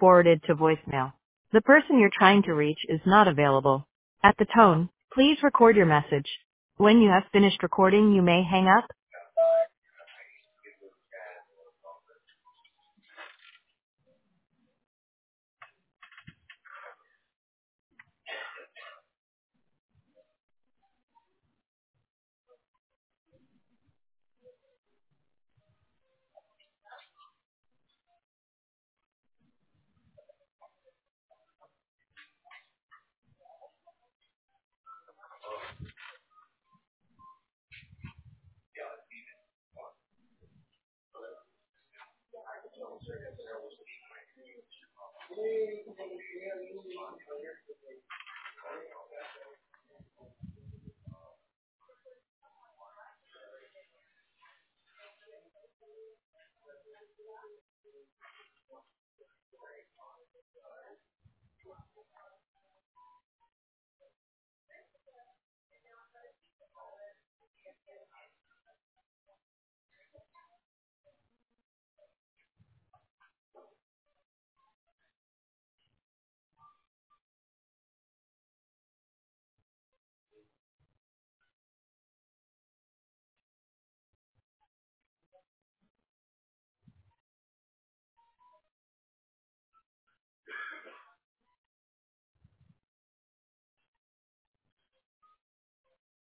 forwarded to voicemail. The person you're trying to reach is not available. At the tone, please record your message. When you have finished recording, you may hang up.